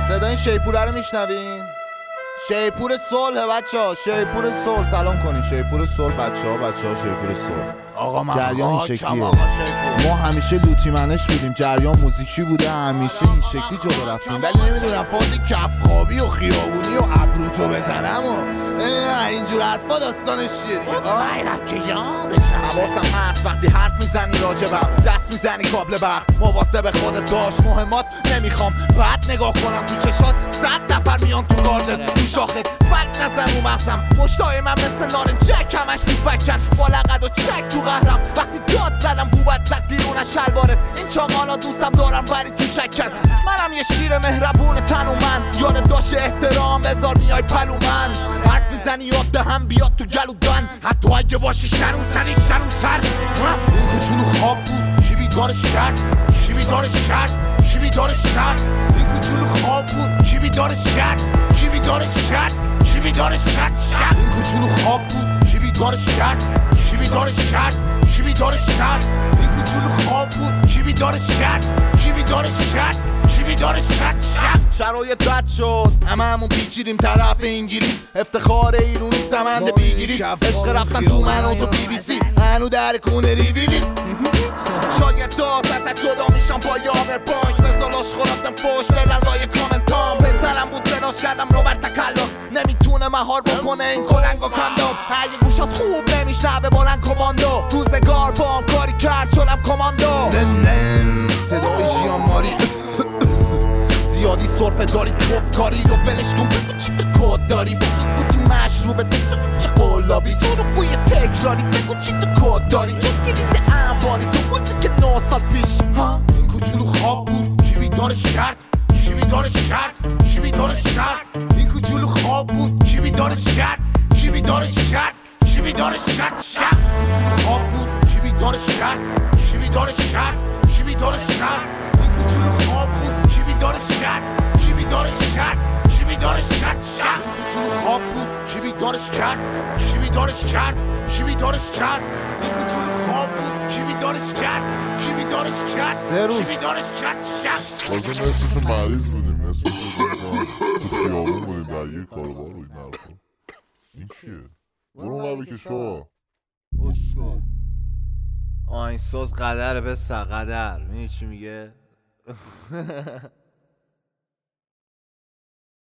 صدای شیپوره رو میشنوین؟ شیپور صلح بچه‌ها، شیپور صلح. سلام کنین شیپور صلح بچه‌ها شیپور صلح. آقا من جریان این شکلیه. ما همیشه لوتی منش بودیم، جریان موزیکی بوده، همیشه این شکلی جلو رفتیم. ولی نمیدونم فاز کفخابی و خیابونی و ابروتو بزنم و اینجور حرفا داستانش چیه دیگه؟ اینم که یادشم حواسم هست وقتی حرف میزنی راجبم، دست میزنی کابل برق، مواظب خودت باش. مهمات نمیخوام بعد نگاه کنم تو چشات، 100 نفر میان تو گاردن تو شاخت، فلک نزن رو مغزم. مشتای من مثل نارنجک همش میفکن، با لقد و چک تو قهرم. وقتی داد زدم بوبت زد بیرون از شلوارت، این چاقالا دوستم دارم ولی تو شکن. منم یه شیر مهربون تنومند، یادت باشه احترام بذار میای پلو من. حرف میزنی یاد دهم بیاد تو گلودن، حتی اگه باشی شنونتری شنونتر. این کوچولو خواب بود کی بیدارش کرد، کی بیدارش کرد، کی بیدارش کرد. این کوچولو خواب بود کی بیدارش کرد، کی بیدارش کرد، کی بیدارش کرد. این کوچولو خواب بود کی بیدارش کرد، کی بیدارش کرد، کی بیدارش کرد. این کوچولو خواب بود کی بیدارش کرد، کی بیدارش کرد، کی بیدارش کرد. شرایط بد شد هممون پیچیدیم طرف انگلیس، افتخار ایرونی سمند بیگیری، عشق رفتن تو من و تو بی بی سی، هنو در کونه ریویلی. شاگردات ازت جدا میشم با یامر بانک، مثالاش خوراتم فوش بلن لای کامنتام. پسرم بود زناش کردم رو بر تکلاس، نمیتونه مهار بکنه این کلنگ و کاندوم. اگه گوشات خوب نمیشنوه بلند کماندو، روزگار با کاری کرد شدم کماندو. صدای جیان ماری زیادی صرفه داری توف کاری رو بلش کن، بگو چی تو کد داری. بجز بودی مشروبه تو چه قلابی، تو رو بوی تکراری بگو چی تو کد داری. جز کلید انباری تو موزیک 9 سال پیش. این کوچولو خواب بود کی بیدارش کرد، کی بیدارش کرد، کی بیدارش کرد. این کوچولو خواب بود کی بیدارش کرد، کی بیدارش کرد، کی بیدارش کرد. کوچولو خواب بود کی بیدارش کرد، کی بیدارش کرد، کی بیدارش کرد. این کوچولو خواب بود کی بیدارش کرد، کی بیدارش کرد، کی بیدارش کرد. این کوچولو خواب بود کی بیدارش کرد، کی بیدارش کرد، کی بیدارش کرد. این کوچولو خواب بود کی بیدارش کرد، کی بیدارش کرد، کی بیدارش کرد. تازه نصفش مریض بودیم، نصفش تو خیابون بودیم در یه کاروبار و این حرفا. این چیه؟ برو اون که شو آهنگساز قدر پسر قدر، میدونی چی میگه؟